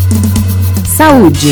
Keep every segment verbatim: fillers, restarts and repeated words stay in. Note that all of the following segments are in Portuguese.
Saúde.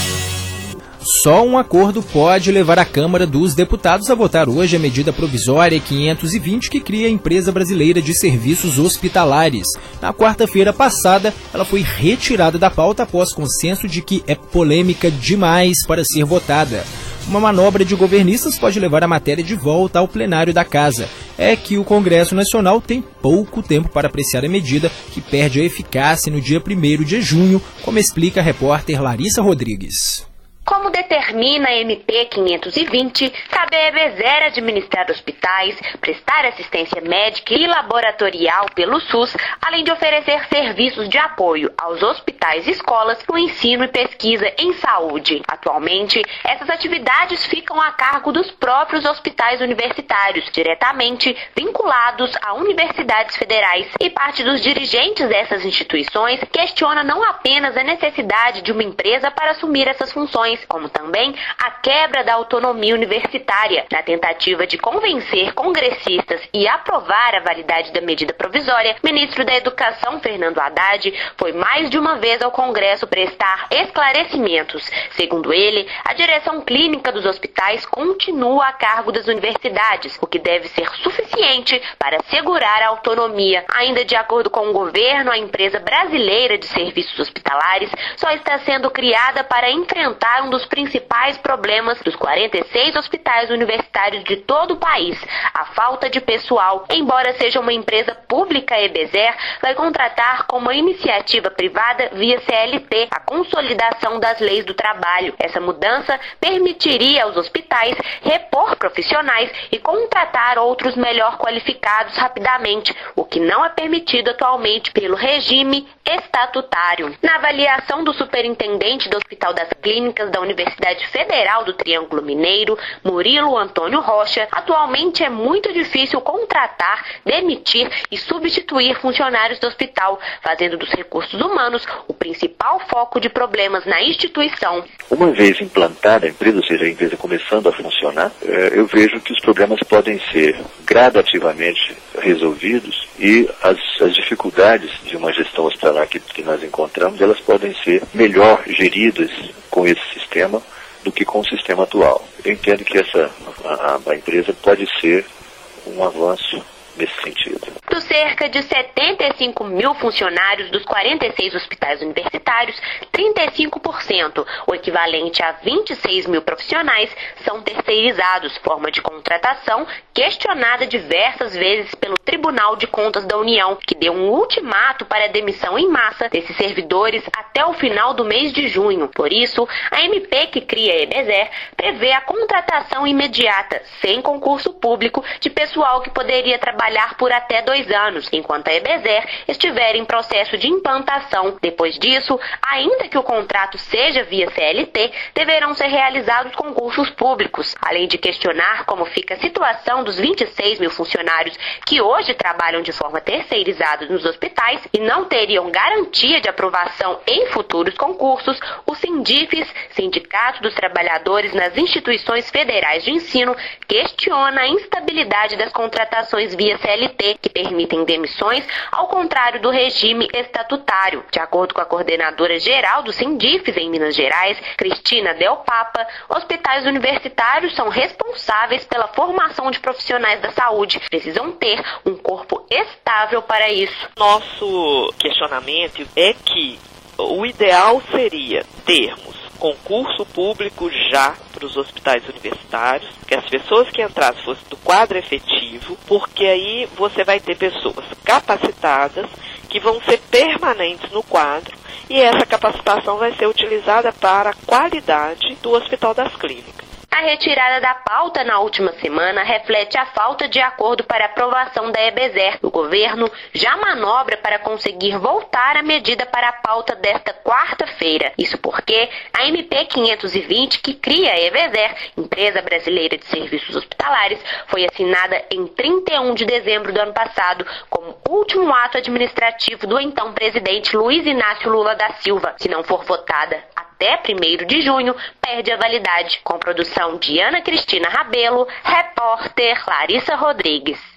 Só um acordo pode levar a Câmara dos Deputados a votar hoje a medida provisória quinhentos e vinte que cria a Empresa Brasileira de Serviços Hospitalares. Na quarta-feira passada, ela foi retirada da pauta após consenso de que é polêmica demais para ser votada. Uma manobra de governistas pode levar a matéria de volta ao plenário da Casa. É que o Congresso Nacional tem pouco tempo para apreciar a medida, que perde a eficácia no dia primeiro de junho, como explica a repórter Larissa Rodrigues. Como determina a M P quinhentos e vinte, cabe à EBSER administrar hospitais, prestar assistência médica e laboratorial pelo SUS, além de oferecer serviços de apoio aos hospitais e escolas no ensino e pesquisa em saúde. Atualmente, essas atividades ficam a cargo dos próprios hospitais universitários, diretamente vinculados a universidades federais. E parte dos dirigentes dessas instituições questiona não apenas a necessidade de uma empresa para assumir essas funções, como também a quebra da autonomia universitária. Na tentativa de convencer congressistas e aprovar a validade da medida provisória, o ministro da Educação, Fernando Haddad, foi mais de uma vez ao Congresso prestar esclarecimentos. Segundo ele, a direção clínica dos hospitais continua a cargo das universidades, o que deve ser suficiente para assegurar a autonomia. Ainda de acordo com o governo, a Empresa Brasileira de Serviços Hospitalares só está sendo criada para enfrentar um dos principais problemas dos quarenta e seis hospitais universitários de todo o país, a falta de pessoal. Embora seja uma empresa pública, a EBSER vai contratar como uma iniciativa privada via C L T a consolidação das leis do trabalho. Essa mudança permitiria aos hospitais repor profissionais e contratar outros melhor qualificados rapidamente, o que não é permitido atualmente pelo regime estatutário. Na avaliação do superintendente do Hospital das Clínicas da Universidade Federal do Triângulo Mineiro, Murilo Antônio Rocha, atualmente é muito difícil contratar, demitir e substituir funcionários do hospital, fazendo dos recursos humanos o principal foco de problemas na instituição. Uma vez implantada a empresa, ou seja, a empresa começando a funcionar, eu vejo que os problemas podem ser gradativamente resolvidos e as, as dificuldades de uma gestão hospitalar que, que nós encontramos, elas podem ser melhor geridas com esse sistema do que com o sistema atual. Eu entendo que essa, a, a empresa pode ser um avanço nesse sentido. Dos cerca de setenta e cinco mil funcionários dos quarenta e seis hospitais universitários, trinta e cinco por cento, o equivalente a vinte e seis mil profissionais, são terceirizados, forma de contratação questionada diversas vezes pelo Tribunal de Contas da União, que deu um ultimato para a demissão em massa desses servidores até o final do mês de junho. Por isso, a M P que cria a EBSER prevê a contratação imediata, sem concurso público, de pessoal que poderia trabalhar por até dois anos, enquanto a EBSER estiver em processo de implantação. Depois disso, ainda que o contrato seja via C L T, deverão ser realizados concursos públicos, além de questionar como fica a situação dos vinte e seis mil funcionários que hoje trabalham de forma terceirizada nos hospitais e não teriam garantia de aprovação em futuros concursos. O Sindifes, Sindicato dos Trabalhadores nas Instituições Federais de Ensino, questiona a instabilidade das contratações via C L T, que permitem demissões, ao contrário do regime estatutário. De acordo com a coordenadora geral do Sindifes em Minas Gerais, Cristina Del Papa, hospitais universitários são responsáveis pela formação de profissionais da saúde. Precisam ter um corpo estável para isso. Nosso questionamento é que o ideal seria termos concurso público já para os hospitais universitários, que as pessoas que entrassem fossem do quadro efetivo, porque aí você vai ter pessoas capacitadas que vão ser permanentes no quadro e essa capacitação vai ser utilizada para a qualidade do Hospital das Clínicas. A retirada da pauta na última semana reflete a falta de acordo para aprovação da EBSER. O governo já manobra para conseguir voltar a medida para a pauta desta quarta-feira. Isso porque a M P quinhentos e vinte, que cria a EBSER, Empresa Brasileira de Serviços Hospitalares, foi assinada em trinta e um de dezembro do ano passado como último ato administrativo do então presidente Luiz Inácio Lula da Silva. Se não for votada até primeiro de junho, perde a validade. Com produção de Ana Cristina Rabelo, repórter Larissa Rodrigues.